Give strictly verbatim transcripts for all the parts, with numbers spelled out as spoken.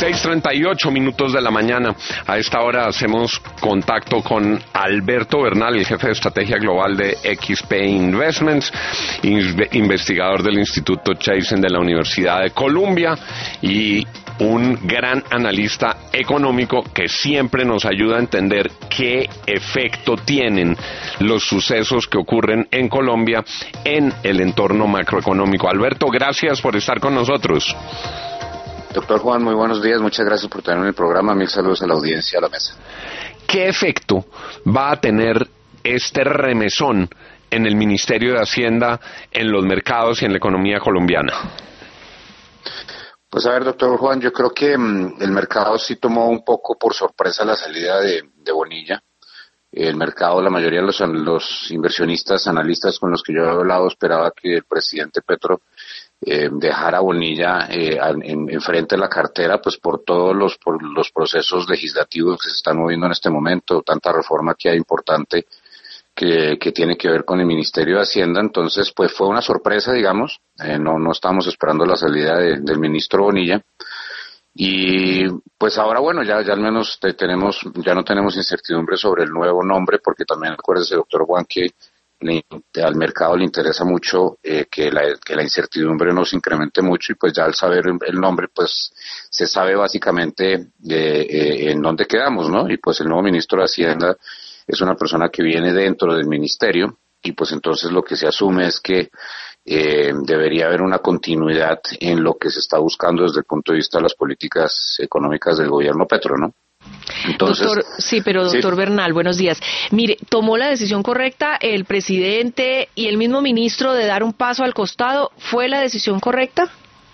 seis treinta y ocho minutos de la mañana. A esta hora hacemos contacto con Alberto Bernal, el jefe de estrategia global de X P Investments, investigador del Instituto Chazen de la Universidad de Columbia y un gran analista económico que siempre nos ayuda a entender qué efecto tienen los sucesos que ocurren en Colombia en el entorno macroeconómico. Alberto, gracias por estar con nosotros. Doctor Juan, muy buenos días, muchas gracias por tenerme en el programa, mil saludos a la audiencia, a la mesa. ¿Qué efecto va a tener este remesón en el Ministerio de Hacienda, en los mercados y en la economía colombiana? Pues a ver, doctor Juan, yo creo que mmm, el mercado sí tomó un poco por sorpresa la salida de, de Bonilla. El mercado, la mayoría de los, los inversionistas, analistas con los que yo he hablado, esperaba que el presidente Petro eh, dejara a Bonilla eh, en, en frente de la cartera, pues por todos los, por los procesos legislativos que se están moviendo en este momento, tanta reforma que hay importante que, que tiene que ver con el Ministerio de Hacienda. Entonces, pues fue una sorpresa, digamos, eh, no, no estábamos esperando la salida de, del ministro Bonilla. Y pues ahora bueno, ya ya al menos te, tenemos ya no tenemos incertidumbre sobre el nuevo nombre, porque también acuérdese, doctor Juan, que le, al mercado le interesa mucho eh, que la que la incertidumbre no se incremente mucho, y pues ya al saber el nombre pues se sabe básicamente eh, eh, en dónde quedamos, ¿no? Y pues el nuevo ministro de Hacienda es una persona que viene dentro del ministerio, y pues entonces lo que se asume es que Eh, debería haber una continuidad en lo que se está buscando desde el punto de vista de las políticas económicas del gobierno Petro, ¿no? Entonces, doctor, sí, pero doctor sí. Bernal, buenos días. Mire, ¿tomó la decisión correcta el presidente y el mismo ministro de dar un paso al costado? ¿Fue la decisión correcta?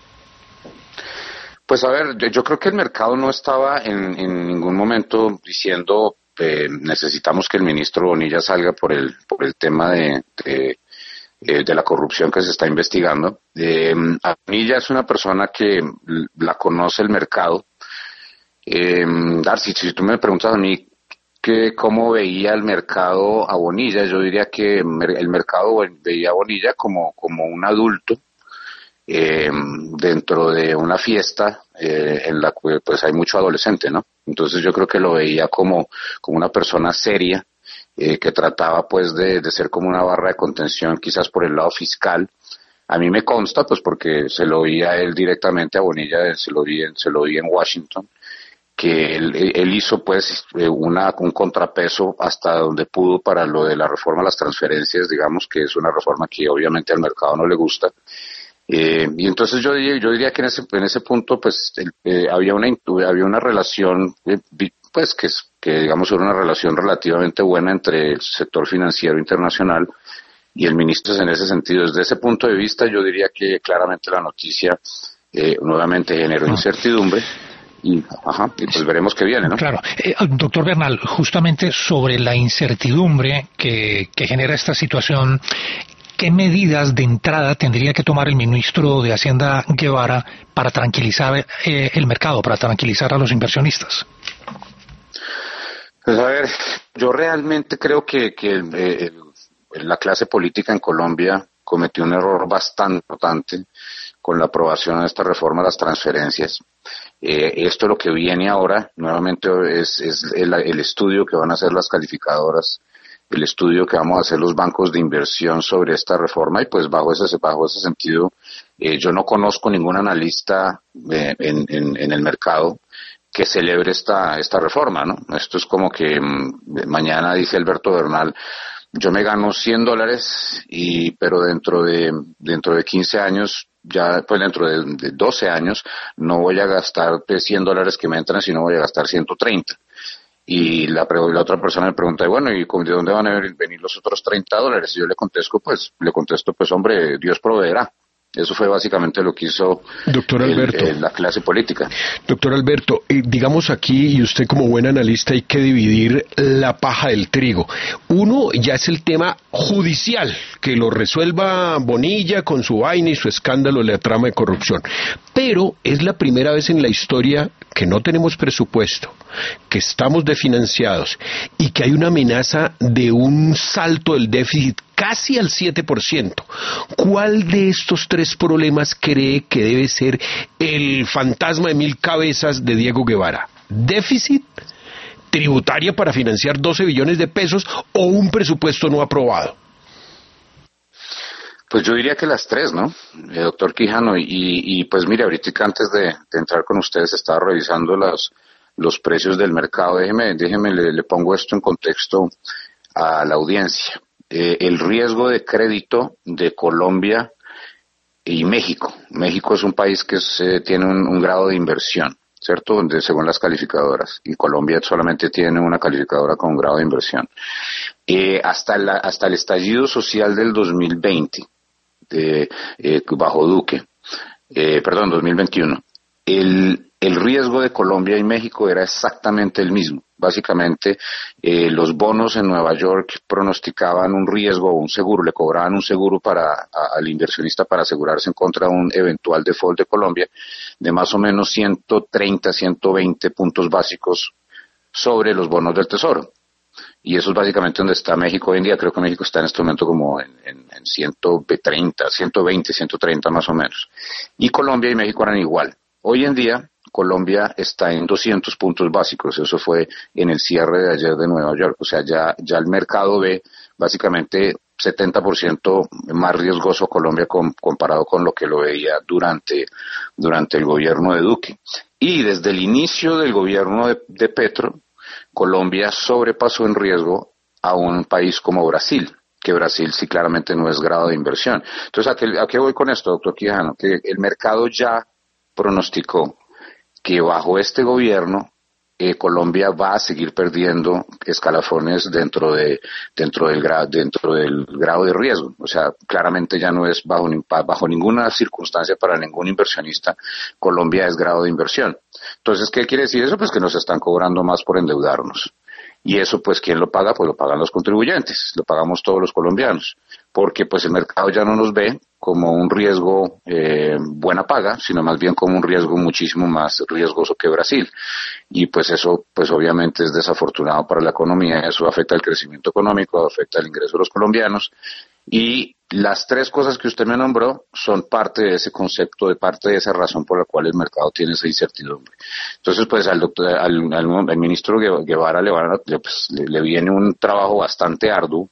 Pues a ver, yo, yo creo que el mercado no estaba en, en ningún momento diciendo eh, necesitamos que el ministro Bonilla salga por el por el tema de, de Eh, de la corrupción que se está investigando. Eh, Bonilla es una persona que la conoce el mercado. Eh, Darcy, si tú me preguntas a mí que cómo veía el mercado a Bonilla, yo diría que el mercado veía a Bonilla como, como un adulto eh, dentro de una fiesta eh, en la que pues hay mucho adolescente, ¿no? Entonces yo creo que lo veía como, como una persona seria, Eh, que trataba pues de, de ser como una barra de contención quizás por el lado fiscal. A mí me consta pues porque se lo oía él directamente a Bonilla, se lo oí en, se lo oí en Washington, que él, él hizo pues una, un contrapeso hasta donde pudo para lo de la reforma a las transferencias, digamos que es una reforma que obviamente al mercado no le gusta. Eh, y entonces yo diría, yo diría que en ese, en ese punto pues eh, había una había una relación eh, pues que, que digamos era una relación relativamente buena entre el sector financiero internacional y el ministro en ese sentido. Desde ese punto de vista yo diría que claramente la noticia eh, nuevamente generó incertidumbre. Y, ajá, y pues veremos qué viene, ¿no? Claro. Eh, doctor Bernal, justamente sobre la incertidumbre que, que genera esta situación, ¿qué medidas de entrada tendría que tomar el ministro de Hacienda Guevara para tranquilizar eh, el mercado, para tranquilizar a los inversionistas? Pues a ver, yo realmente creo que, que el, el, la clase política en Colombia cometió un error bastante importante con la aprobación de esta reforma a las transferencias. Eh, esto lo que viene ahora, nuevamente, es, es el, el estudio que van a hacer las calificadoras, el estudio que vamos a hacer los bancos de inversión sobre esta reforma, y pues bajo ese, bajo ese sentido, eh, yo no conozco ningún analista eh, en, en, en el mercado que celebre esta esta reforma, ¿no? Esto es como que mmm, mañana dice Alberto Bernal, yo me gano cien dólares, y pero dentro de dentro de quince años, ya pues dentro de, de doce años, no voy a gastar cien dólares que me entran, sino voy a gastar ciento treinta. Y la, la otra persona me pregunta, bueno, ¿y de dónde van a venir los otros treinta dólares? Y yo le contesto, pues, le contesto, pues, hombre, Dios proveerá. Eso fue básicamente lo que hizo Doctor Alberto, el, el, la clase política. Doctor Alberto, eh, digamos aquí, y usted como buen analista, hay que dividir la paja del trigo. Uno ya es el tema judicial, que lo resuelva Bonilla con su vaina y su escándalo de la trama de corrupción. Pero es la primera vez en la historia que no tenemos presupuesto, que estamos desfinanciados y que hay una amenaza de un salto del déficit casi al siete por ciento. ¿Cuál de estos tres problemas cree que debe ser el fantasma de mil cabezas de Diego Guevara? ¿Déficit, tributaria para financiar doce billones de pesos o un presupuesto no aprobado? Pues yo diría que las tres, ¿no, eh, doctor Quijano? Y, y pues mire, ahorita antes de, de entrar con ustedes estaba revisando los, los precios del mercado. Déjeme, déjeme le, le pongo esto en contexto a la audiencia. Eh, el riesgo de crédito de Colombia y México. México es un país que es, eh, tiene un, un grado de inversión, ¿cierto? Donde, según las calificadoras. Y Colombia solamente tiene una calificadora con un grado de inversión. Eh, hasta, la, hasta el estallido social del dos mil veinte, de, eh, bajo Duque, eh, perdón, dos mil veintiuno, el, el riesgo de Colombia y México era exactamente el mismo. Básicamente, eh, los bonos en Nueva York pronosticaban un riesgo o un seguro, le cobraban un seguro para a, al inversionista para asegurarse en contra de un eventual default de Colombia de más o menos ciento treinta, ciento veinte puntos básicos sobre los bonos del Tesoro. Y eso es básicamente donde está México hoy en día. Creo que México está en este momento como en, en, en ciento treinta, ciento veinte, ciento treinta más o menos. Y Colombia y México eran igual. Hoy en día Colombia está en doscientos puntos básicos. Eso fue en el cierre de ayer de Nueva York. O sea, ya, ya el mercado ve básicamente setenta por ciento más riesgoso Colombia com, comparado con lo que lo veía durante, durante el gobierno de Duque. Y desde el inicio del gobierno de, de Petro, Colombia sobrepasó en riesgo a un país como Brasil, que Brasil sí claramente no es grado de inversión. Entonces, ¿a qué, a qué voy con esto, doctor Quijano? Que el mercado ya pronosticó que bajo este gobierno eh, Colombia va a seguir perdiendo escalafones dentro de dentro del grado dentro del grado de riesgo. O sea, claramente ya no es bajo bajo ninguna circunstancia para ningún inversionista Colombia es grado de inversión. Entonces, ¿qué quiere decir eso? Pues que nos están cobrando más por endeudarnos. Y eso, pues, ¿quién lo paga? Pues lo pagan los contribuyentes, lo pagamos todos los colombianos, porque pues el mercado ya no nos ve como un riesgo eh, buena paga, sino más bien como un riesgo muchísimo más riesgoso que Brasil. Y pues eso, pues obviamente es desafortunado para la economía, eso afecta el crecimiento económico, afecta el ingreso de los colombianos. Y las tres cosas que usted me nombró son parte de ese concepto, de parte de esa razón por la cual el mercado tiene esa incertidumbre. Entonces, pues al doctor, al, al, al ministro Guevara le, van a, pues, le, le viene un trabajo bastante arduo.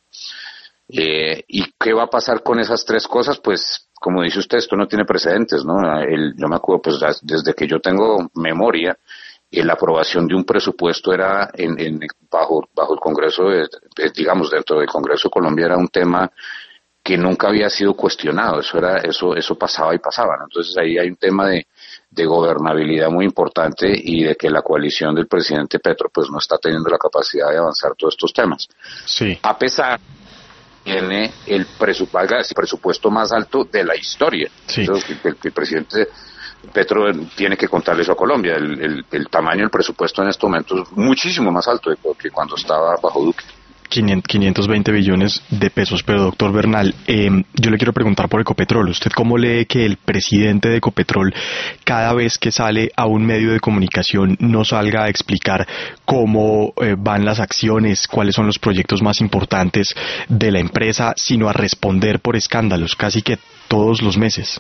Eh, ¿Y qué va a pasar con esas tres cosas? Pues, como dice usted, esto no tiene precedentes, ¿no? El, yo me acuerdo, pues, desde que yo tengo memoria, eh, la aprobación de un presupuesto era en, en bajo bajo el Congreso, de, de, digamos, dentro del Congreso de Colombia era un tema que nunca había sido cuestionado, eso era eso eso pasaba y pasaba, ¿no? Entonces ahí hay un tema de, de gobernabilidad muy importante y de que la coalición del presidente Petro pues no está teniendo la capacidad de avanzar todos estos temas. Sí. A pesar tiene el presupuesto, el presupuesto más alto de la historia. Sí. Entonces, el, el presidente Petro tiene que contarle eso a Colombia. El, el, el tamaño del presupuesto en estos momentos es muchísimo más alto que cuando estaba bajo Duque. quinientos veinte billones de pesos. Pero doctor Bernal, eh, yo le quiero preguntar por Ecopetrol. ¿Usted cómo lee que el presidente de Ecopetrol cada vez que sale a un medio de comunicación no salga a explicar cómo eh, van las acciones, cuáles son los proyectos más importantes de la empresa, sino a responder por escándalos casi que todos los meses?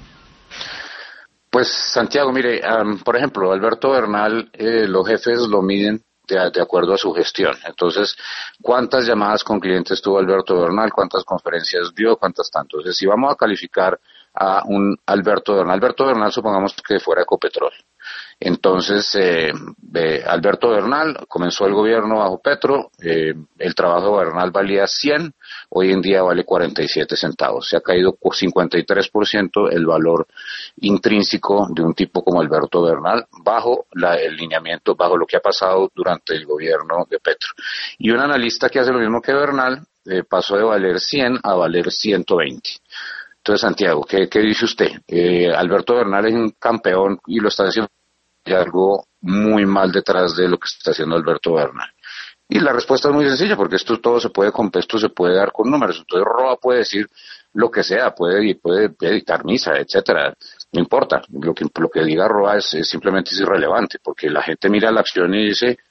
Pues Santiago, mire, um, por ejemplo, Alberto Bernal, eh, los jefes lo miden De, de acuerdo a su gestión. Entonces, ¿cuántas llamadas con clientes tuvo Alberto Bernal? ¿Cuántas conferencias dio? ¿Cuántas tanto? Entonces, si vamos a calificar a un Alberto Bernal, Alberto Bernal supongamos que fuera Ecopetrol. Entonces, eh, eh, Alberto Bernal comenzó el gobierno bajo Petro, eh, el trabajo de Bernal valía cien, hoy en día vale cuarenta y siete centavos. Se ha caído cincuenta y tres por ciento el valor intrínseco de un tipo como Alberto Bernal bajo la, el lineamiento, bajo lo que ha pasado durante el gobierno de Petro. Y un analista que hace lo mismo que Bernal eh, pasó de valer cien a valer ciento veinte. Entonces, Santiago, ¿qué, qué dice usted? Eh, Alberto Bernal es un campeón y lo está haciendo. Hay algo muy mal detrás de lo que está haciendo Alberto Bernal. Y la respuesta es muy sencilla, porque esto todo se puede, esto se puede dar con números. Entonces Roa puede decir lo que sea, puede, puede dictar misa, etcétera. No importa. Lo que, lo que diga Roa es, es simplemente es irrelevante, porque la gente mira la acción y dice,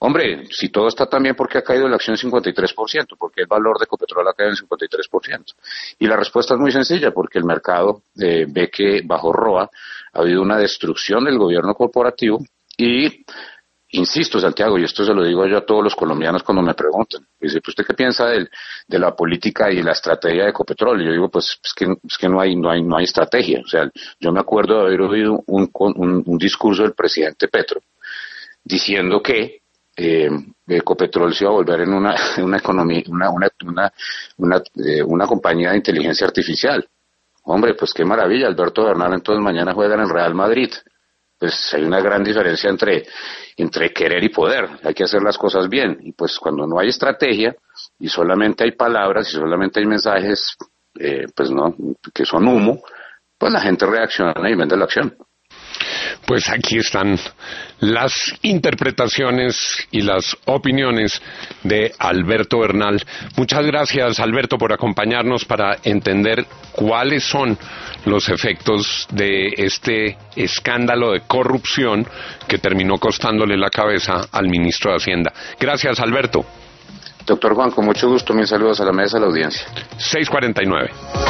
Hombre, si todo está tan bien, ¿por qué ha caído la acción cincuenta y tres por ciento? ¿Por qué el valor de Ecopetrol ha caído en cincuenta y tres por ciento? Y la respuesta es muy sencilla, porque el mercado eh, ve que bajo ROA ha habido una destrucción del gobierno corporativo y, insisto, Santiago, y esto se lo digo yo a todos los colombianos cuando me preguntan, dice, ¿usted qué piensa del, de la política y la estrategia de Ecopetrol? Y yo digo, pues es que, es que no hay, no hay, no hay estrategia. O sea, yo me acuerdo de haber oído un, un, un discurso del presidente Petro diciendo que Eh, Ecopetrol se iba a volver en una, una economía, una, una, una, una, eh, una compañía de inteligencia artificial. Hombre, pues qué maravilla, Alberto Bernal entonces mañana juega en el Real Madrid. Pues hay una gran diferencia entre, entre querer y poder, hay que hacer las cosas bien, y pues cuando no hay estrategia, y solamente hay palabras, y solamente hay mensajes, eh, pues no, que son humo, pues la gente reacciona y vende la acción. Pues aquí están las interpretaciones y las opiniones de Alberto Bernal. Muchas gracias, Alberto, por acompañarnos para entender cuáles son los efectos de este escándalo de corrupción que terminó costándole la cabeza al ministro de Hacienda. Gracias, Alberto. Doctor Juan, con mucho gusto, mis saludos a la mesa, a la audiencia. seis cuarenta y nueve.